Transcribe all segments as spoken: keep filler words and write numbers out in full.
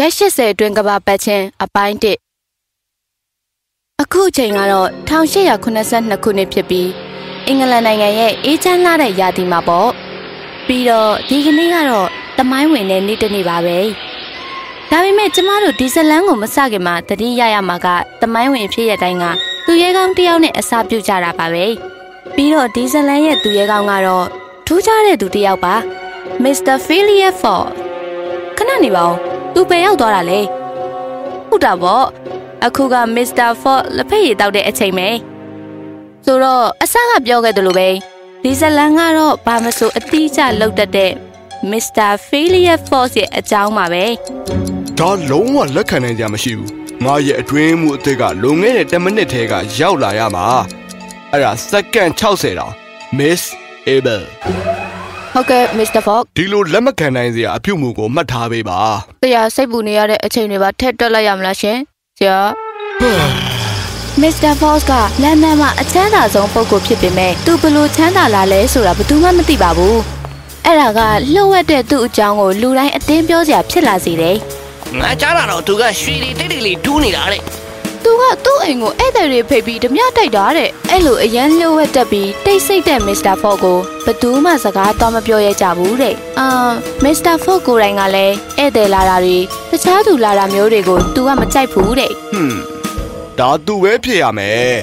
ရက်ရှစ်ဆယ်အတွင်းကဘာပတ်ချင်းအပိုင်းတစ်အခုချိန်ကတော့တစ်ထောင်ရှစ်ရာခုနှစ်ဆယ်နှစ်ခုနှစ်ဖြစ်ပြီးအင်္ဂလန်နိုင်ငံရဲ့အေးချမ်းလာတဲ့ရာသီမှာပေါ့ပြီးတော့ဒီကနေ့ကတော့သမိုင်းဝင်တဲ့နေ့တစ်နေ့ပါပဲဒါပေမဲ့ကျမတို့ဒီဇလန်ကိုမစခင်မှာတတိယရမှာကသမိုင်းဝင်ဖြစ်ရတိုင်းကသူရဲကောင်းတယောက်နဲ့အစားပြုကြတာပါပဲပြီးတော့ဒီဇလန်ရဲ့သူရဲကောင်းကတော့ထူးခြားတဲ့သူတစ်ယောက်ပါမစ္စတာဖီလီယာဖော့ခဏနေပါဦးသူပဲရောက်သွားတာလေဟုတ်တာပေါ့အခုကမစ္စတာဖော့လက်ဖက်ရည်တောက်တဲ့အချိန်ပဲဆိုတော့အစကပြောခဲ့တယ်လို့ပဲဒီဇလန်ကတော့ဘာမဆိုအတိအကျလောက်တတ်တဲ့မစ္စတာဖီလီယာဖော့ရဲ့အကြောင်းပါပဲဒါလုံးဝလက်ခံနိုင်ကြမရှိဘူးငါရဲ့အတွင်းမှုအသစ်ကလုံခဲ့တဲ့tenမိနစ်ထဲကရောက်လာရမှာအဲ့ဒါစက္ကန့်၆၀တောင် Miss Abel ဟုတ်ကဲ့ မစ္စတာဖော့ဒီလိုလက်မခံနိုင်စရာအပြုတ်မှုကိုမှတ်ထားပေးပါတရားစိတ်ပူနေရတဲ့အချိန်တွေပါထည့်တွက်လိုက်ရမလားရှင်ဆရာမစ္စတာဖော့ကလန်ဒန်မှာအချမ်းသာဆုံးပုဂ္ဂိုလ်ဖြစ်ပေမဲ့သူဘယ်လိုချမ်းသာလာလဲဆိုတာဘယ်သူမှမသိပါဘူးအဲ့ဒါကလှုပ်ဝက်တဲ့သူ့အကြောင်းကိုလူတိုင်းအတင်းပြောစရာဖြစ်လာစေတယ်ငါကြားလာတော့သူကရွှေတွေတိတ်တိတ်လေးတူးနေတာတဲ့သူကသူ့အိမ်ကိုဧည့်သည်တွေဖိတ်ပြီးဓမြတိုက်တာတဲ့အဲ့လိုအရန်လှုပ်ဝက်တက်ပြီးတိတ်ဆိတ်တဲ့မစ္စတာဖော့ကိုဘယ်သူမှစကားတော့မပြောရကြဘူးတဲ့အာမစ္စတာဖော့ကိုယ်တိုင်ကလည်းဧည့်သည်လာတာတွေတခြားသူလာတာမျိုးတွေကိုသူကမကြိုက်ဘူးတဲ့ဟွန်းဒါသူပဲဖြစ်ရမယ်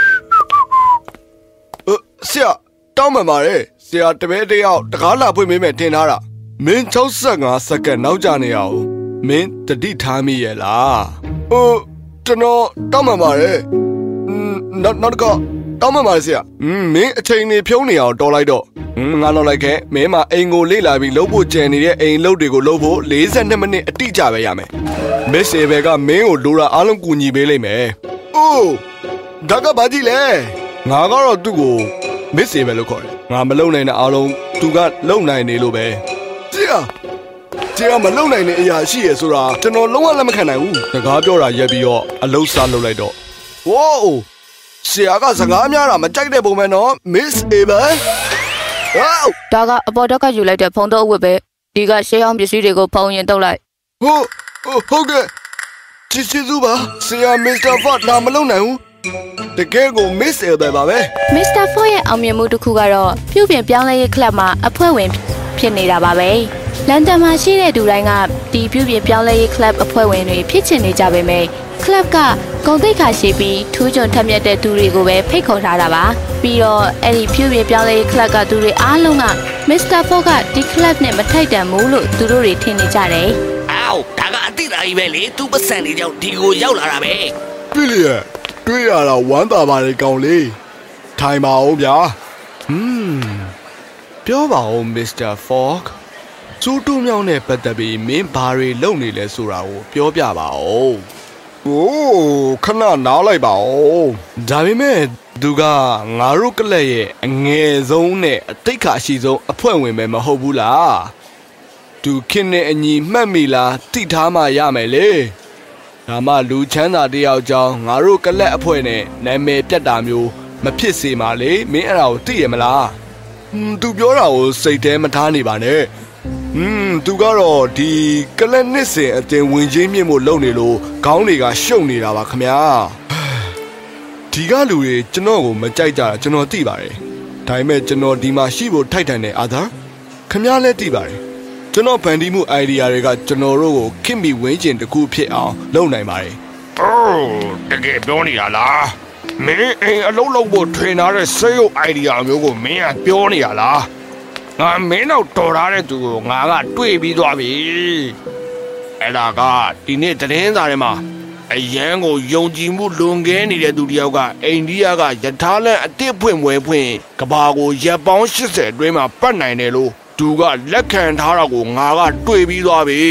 အဆရာတောင်းမှန်ပါတယ်ဆရာတပည့်တယောက်တကားလာဖွင့်ပေးမယ်ထင်ထားတာမင်း၆၅စက္ကန့်နောက်ကျနေအောင်မင်းတတိထားမိရဲ့လားဟိုကျွန်တော်တောင်းမှန်ပါတယ်နောက်နောက်တော့တောင်းမှန်ပါတယ်ဆရာမင်းအချိန်နေဖြုံးနေအောင်တော်လိုက်တော့ငါလောက်လိုက်ခဲ့မင်းမအိမ်ကိုလေ့လာပြီးလှုပ်ဖို့ကြံနေတဲ့အိမ်လှုပ်တွေကိုလှုပ်ဖို့၄၂မိနစ်အတိအကျပဲရမယ်မစ်ဆေဘယ်ကမင်းကိုလိုတာအားလုံးကူညီပေးလိမ့်မယ်အိုးဒါကဘာကြီးလဲငါကတော့သူ့ကိုမစ်ဆေဘယ်လို့ခေါ်တယ်ငါမလုံနိုင်တဲ့အားလုံးသူကလုံနိုင်နေလို့ပဲဆရာဆရာမလုံနိုင်တဲ့အရာရှိရဆိုတာကျွန်တော်လုံးဝလက်မခံနိုင်ဘူးစကားပြောတာရက်ပြီးတော့အလုံးစားလုပ်လိုက်တော့ဝိုးဆရာကစကားများတာမကြိုက်တဲ့ပုံပဲနော် Miss Abel ဒါကအပေါ်တော့ကယူလိုက်တဲ့ဖုန်းတော့အဝတ်ပဲဒီကရှေးအောင်ပစ္စည်းတွေကိုဖုန်းရင်တုတ်လိုက်ဟုတ်ဟုတ်ကဲ့ချစ်ချစ်စုပါဆရာမစ္စတာဖော့လာမလုံနိုင်ဘူးတကယ်ကို Miss Abel ပါပဲမစ္စတာဖော့ရဲ့အောင်မြင်မှုတစ်ခုကတော့ပြုပြင်ပြောင်းလဲရေးကလပ်မှာအဖွဲ့ဝင်ဖြစ်နေတာပါပဲလန်ဒန်မှာရှိတဲ့သူတိုင်းကဒီပြုပြင်ပြောင်းလဲရေးကလပ်အဖွဲ့ဝင်တွေဖြစ်ချင်နေကြပေမဲ့ကလပ်ကဂုဏ်သိက္ခာရှိပြီးထူးချွန်ထက်မြက်တဲ့သူတွေကိုပဲဖိတ်ခေါ်ထားတာပါပြီးတော့အဲ့ဒီပြုပြင်ပြောင်းလဲရေးကလပ်ကသူတွေအားလုံးကမစ္စတာဖော့ကဒီကလပ်နဲ့မထိုက်တန်ဘူးလို့သူတို့တွေထင်နေကြတယ်အော်ဒါကအတိတ်သားကြီးပဲလေသူပတ်စံနေကြောင်ဒီကိုရောက်လာတာပဲပြီလေတွေ့ရတာဝမ်းသာပါလေကောင်လေးထိုင်ပါဦးဗျာဟွန်းပြောပါဦးမစ္စတာဖော့စူးတူးမြောင်းနဲ့ပတ်သက်ပြီးမင်းဘာတွေလုပ်နေလဲဆိုတာကိုပြောပြပါဦးโอ้ခဏနားလိုက်ပါဦးဒါပေမဲ့သူကငါတို့ကလပ်ရဲ့အငယ်ဆုံးနဲ့အတိတ်ခါရှိဆုံးအဖွဲ့ဝင်ပဲမဟုတ်ဘူးလားသူခင်နဲ့အညီမှတ်မိလားသိထားမှရမယ်လေဒါမှလူချမ်းသာတယောက်ကြောင့်ငါတို့ကလပ်အဖွဲ့နဲ့နာမည်ပြတ်တာမျိုးမဖြစ်စေပါလေမင်းအဲ့ဒါကိုသိရမလားဟွန်းသူပြောတာကိုစိတ်ထဲမထားနေပါနဲ့อืมသူကတော့ဒီကလပ်နှစ်စင်အတင်ဝင်ချင်းမြင့်မို့လုံနေလို့ခေါင်းတွေကရှုပ်နေတာပါခမညာဒီကလူတွေကျွန်တော်ကိုမကြိုက်ကြတာကျွန်တော်သိပါတယ်ဒါပေမဲ့ကျွန်တော်ဒီမှာရှိဖို့ထိုက်တန်တဲ့အာသာခမညာလည်းသိပါတယ်ကျွန်တော်ဖန်တီးမှု idea တွေကကျွန်တော်တို့ကိုခင်မီဝင်းကျင်တစ်ခုဖြစ်အောင်လုပ်နိုင်ပါတယ်အိုးတကယ်ပြောနေတာလားမင်းအိမ်အလုံးလုံးဖို့ထွင်ထားတဲ့စေရုပ် idea မျိုးကိုမင်းကပြောနေရလားငါမင်းတော့တော်ထားတဲ့သူကိုငါကတွေ့ပြီးသွားပြီအဲ့ဒါကဒီနေ့သတင်းစာထဲမှာအရန်ကိုယုံကြည်မှုလွန်ကဲနေတဲ့သူတယောက်ကအိန္ဒိယကယထာလန်အတစ်ဖွင့်ပွဲဖွင့်ကဘာကိုရပ်ပေါင်း၈၀အတွင်းမှာပတ်နိုင်တယ်လို့သူကလက်ခံထားတာကိုငါကတွေ့ပြီးသွားပြီ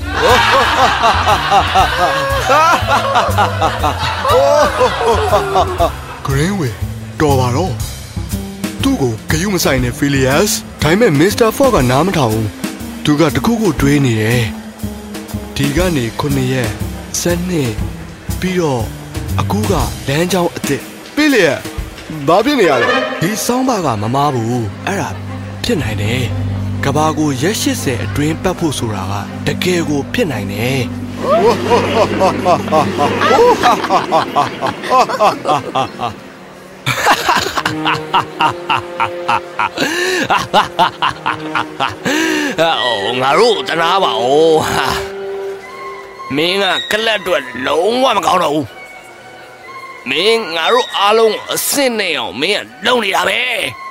ဂရင်းဝေတော်ပါတော့သူ့ကိုဂယုမဆိုင်တဲ့ဖီလီယပ်စ်ဒါပေမဲ့မစ္စတာဖော့ကနားမထောင်ဘူးသူကတခုခုတွေးနေတယ်ဒီကနေခုနှစ်ရက်စနေပြီးတော့အခုကလမ်းကြောင်းအစ်စ်ဖီလီယပ်ဘာဖြစ်နေရလဲဒီဆောင်းပါကမမားဘူးအဲ့ဒါဖြစ်နိုင်တယ်ကဘာကိုရက်၈၀အတွင်းပတ်ဖို့ဆိုတာကတကယ်ကိုဖြစ်နိုင်တယ်ဩ哦，ငါတို့တနာပါဦးမင်းကကလတ်တွေလုံးဝမကောင်းတော့ဘူးမင်းငါတို့အားလုံးအစ်စ်နေအောင်မင်းကလုံနေတာပဲ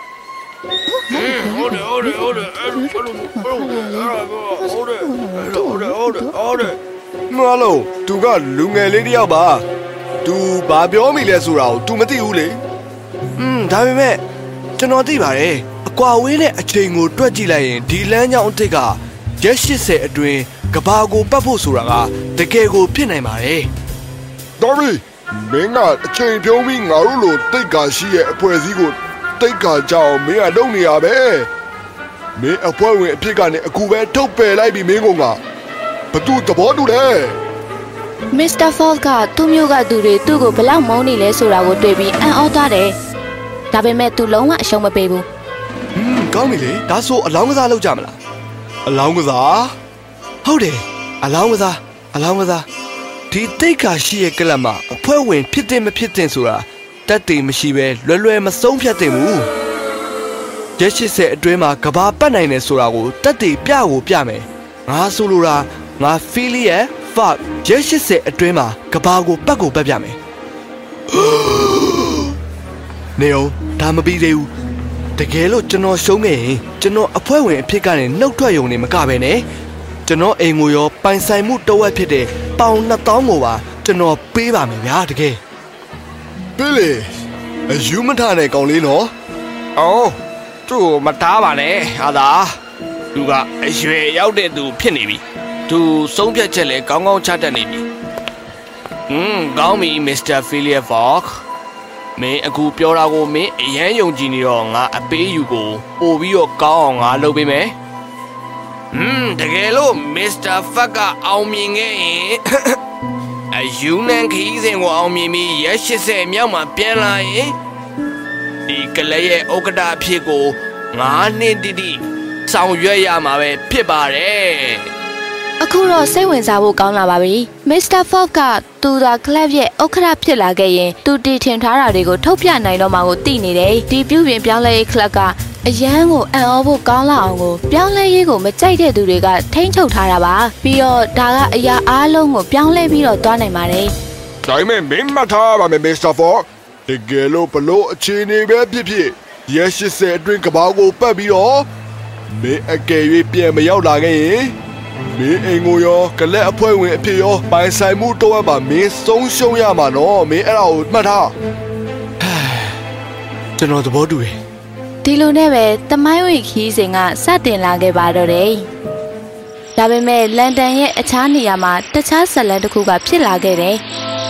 ဟုတ်တယ်ဟုတ်တယ်ဟုတ်တယ်ဟုတ်တယ်ဟုတ်တယ်ဟုတ်တယ်ဟုတ်တယ်မလို့သူကလူငယ်လေးတယောက်ပါသူဘာပြောမိလဲဆိုတာကို तू မသိဘူးလေอืมဒါပေမဲ့ကျွန်တော်သိပါတယ်အကွာဝေးတဲ့အချိန်ကိုတွက်ကြည့်လိုက်ရင်ဒီလမ်းကြောင်းအစ်စ်ကရက်၈၀အတွင်းကဘာကိုပတ်ဖို့ဆိုတာကတကယ်ကိုဖြစ်နိုင်ပါတယ်တော်ပြီမင်းကအချိန်ပြုံးပြီးငါတို့လိုတိတ်ကာရှိရဲ့အဖွဲ့အစည်းကိုတိတ်ကာကြအောင်မင်းကလုပ်နေရပဲမင်းအဖွဲ့ဝင်အဖြစ်ကနေအခုပဲထုတ်ပယ်လိုက်ပြီးမင်းကဘသူသဘောတူလဲ Mister Falk ကသူ့မျိုးကသူတွေသူ့ကိုဘလောက်မုန်းနေလဲဆိုတာကိုတွေ့ပြီးအံ့ဩသွားတယ်ဒါပေမဲ့သူလုံးဝအရှုံးမပေးဘူးဟွန်းကောင်းပြီလေဒါဆိုအလောင်းကစားလုပ်ကြမလားအလောင်းကစားဟုတ်တယ်အလောင်းကစားအလောင်းကစားဒီတိတ်ခါရှိရဲ့ကလပ်မှာအဖွဲ့ဝင်ဖြစ်တဲ့မဖြစ်တဲ့ဆိုတာတက်တည်မရှိပဲလွယ်လွယ်မဆုံးဖြတ်သင့်ဘူးရက်၈၀အတွင်းမှာကဘာပတ်နိုင်တယ်ဆိုတာကိုတက်တည်ပြကိုပြမယ်ငါဆိုလိုတာငါ feel ရဲ့ fuck ရက်၈၀အတွင်းမှာကဘာကိုပတ်ကိုပတ်ပြမယ်နေအောင်ဒါမပြီးသေးဘူးတကယ်လို့ကျွန်တော်ရှုံးခဲ့ရင်ကျွန်တော်အဖွဲ့ဝင်အဖြစ်ကနေနှုတ်ထွက်ရုံနဲ့မကပဲနဲ့ကျွန်တော်အိမ်ကိုရောပိုင်ဆိုင်မှုတဝက်ဖြစ်တဲ့ပေါင်နှစ်သောင်းကိုပါကျွန်တော်ပေးပါမယ်ဗျာတကယ်ပေးလေအယူမထတဲ့ကောင်လေးနော်အော်သူ့မတားပါနဲ့ဟာသာသူကအရွယ်ရောက်တဲ့သူဖြစ်နေပြီသူဆုံးဖြတ်ချက်လဲကောင်းကောင်းချတတ်နေပြီอืมကောင်းပြီ Mister Phileas Fogg မင်းအခုပြောတာကိုမင်းအရန်ယုံကြည်နေတော့ငါအပေးယူကိုပို့ပြီးတော့ကောင်းအောင်ငါလုပ်ပေးမယ်อืมတကယ်လို့ Mister Fogg ကအောင်မြင်ခဲ့ရင်အယူနန်ခီးစဉ်ကိုအောင်မြင်ပြီးရက်၈၀မြောက်မှာပြန်လာရင်ဒီကလေးရဲ့ဥက္ကဋ္ဌအဖြစ်ကိုငါးနှစ်တိတိဆောင်ရွက်ရမှာပဲဖြစ်ပါတယ်အခုတော့စိတ်ဝင်စားဖို့ကောင်းလာပါပြီ Mister Fogg ကသူသာကလပ်ရဲ့ဥက္ကဋ္ဌဖြစ်လာခဲ့ရင်သူတည်ထင်ထားတာတွေကိုထုတ်ပြနိုင်တော့မှာကိုသိနေတယ်ဒီပြုပြင်ပြောင်းလဲရေးကလပ်ကအရန်ကိုအံ့ဩဖို့ကောင်းလာအောင်ကိုပြောင်းလဲရေးကိုမကြိုက်တဲ့သူတွေကထိန်းချုပ်ထားတာပါပြီးတော့ဒါကအရာအားလုံးကိုပြောင်းလဲပြီးတော့သွားနိုင်ပါတယ်ဒါပေမဲ့မင်းမထားပါမယ် Mister Fogg တကယ်လို့ဘလို့အခြေအနေပဲဖြစ်ဖြစ်ရက်၈၀အတွင်းကဘာကိုပတ်ပြီးတော့မင်းအကယ်၍ပြန်မရောက်လာခဲ့ရင်မင်းအိမ်ကိုရောကလက်အဖွဲ့ဝင်အဖြစ်ရောပိုင်ဆိုင်မှုတော့ပါမင်းဆုံးရှုံးရမှာနော်မင်းအဲ့ဒါကိုမှတ်ထားကျွန်တော်သဘောတူတယ်ဒီလိုနဲ့ပဲတမိုင်းဝင်ခီးစဉ်ကစတင်လာခဲ့ပါတော့တယ်ဒါပေမဲ့လန်ဒန်ရဲ့အခြားနေရာမှာတခြားဇာတ်လမ်းတစ်ခုကဖြစ်လာခဲ့တယ်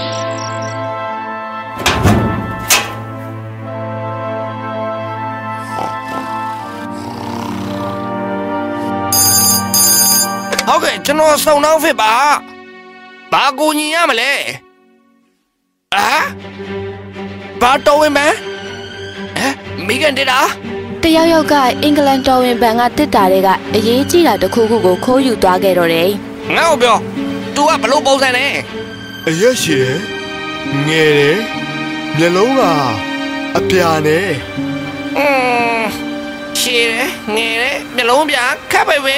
ဟုတ်ကဲ့ကျွန်တော်စုံနှောင်းဖြစ်ပါဘာကိုညီရမလဲအာဘာတော်ဝင်မဟမ်မိကန်တက်တာတယောက်ယောက်ကအင်္ဂလန်တော်ဝင်ဘန်ကတစ်တာတွေကအရေးကြီးတာတစ်ခုခုကိုခိုးယူသွားခဲ့တော့တယ်ငါ့ကိုပြော तू ကဘလို့ပုံစံလဲအရက်ရှိတယ်ငယ်တယ်မျက်လုံးကအပြာနဲ့อืมရှည်တယ်ငယ်တယ်မျက်လုံးပြခက်ပဲပဲ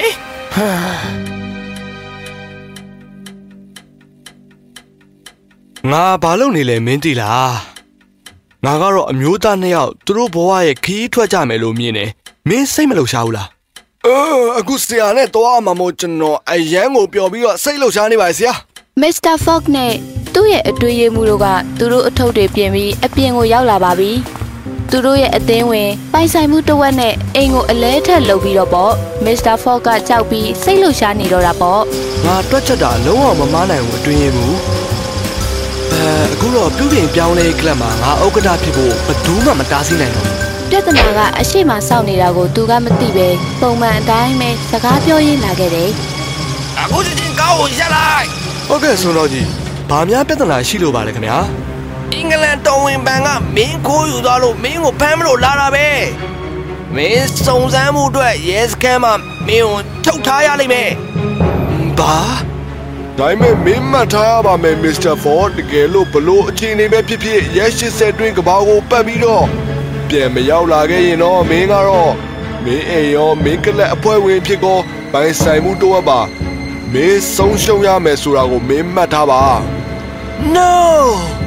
ငါဘာလုပ်နေလဲမင်းသိလားငါကတော့အမျိုးသားနှစ်ယောက်သူတို့ဘဝရဲ့ခီးထွက်ကြမယ်လို့မြင်တယ်မင်းစိတ်မလှုပ်ရှားဘူးလားအော်အခုဆရာနဲ့တော့အမမို့ကျွန်တော်အရန်ကိုပျော်ပြီးတော့စိတ်လှုပ်ရှားနေပါဆရာ Mister Fogg နဲ့သူ့ရဲ့အတွေ့အကြုံမှုတို့ကသူတို့အထုပ်တွေပြင်ပြီးအပြင်ကိုရောက်လာပါပြီသူတို့ရဲ့အသင်းဝင်ပိုင်ဆိုင်မှုတစ်ဝက်နဲ့အိမ်ကိုအလဲထက်လုပ်ပြီးတော့ပေါ့ Mister Fogg ကကြောက်ပြီးစိတ်လှုပ်ရှားနေတော့တာပေါ့ငါတွက်ချက်တာလုံးဝမမားနိုင်ဘူးအတွင်းရဘူးအဲအခုတော့ပြုပြင်ပြောင်းလဲကလပ်မှာငါဥက္ကဋ္ဌဖြစ်ဖို့ဘယ်သူမှမတားဆီးနိုင်တော့ပြဿနာကအရှိမစောင့်နေတာကိုသူကမသိပဲပုံမှန်အတိုင်းပဲစကားပြောရင်းလာခဲ့တယ်အခုချင်းကောင်းကိုရက်လိုက်ဟုတ်ကဲ့ဆိုတော့ကြီးဘာများပြဿနာရှိလို့ပါလဲခင်ဗျာအင်္ဂလန်တော်ဝင်ဘန်ကမင်းခိုးယူသွားလို့မင်းကိုဖမ်းမလို့လာတာပဲမင်းစုံစမ်းမှုအတွက်ရဲစခန်းမှာမင်းကိုထုတ်ထားရလိမ့်မယ်ဘာဒါပေမဲ့မင်းမှတ်ထားရပါမယ်မစ္စတာဖော့တကယ်လို့ဘလို့အခြေအနေပဲဖြစ်ဖြစ်ရက်ရှစ်ဆယ်တွင်းကဘာကိုပတ်ပြီးတော့ပြန်မရောက်လာခဲ့ရင်တော့မင်းကတော့မင်းအိမ်ရောမင်းကလက်အဖွဲဝင်ဖြစ်ကောပိုင်ဆိုင်မှုတော့ပါမင်းဆုံးရှုံးရမယ်ဆိုတာကိုမင်းမှတ်ထားပါ No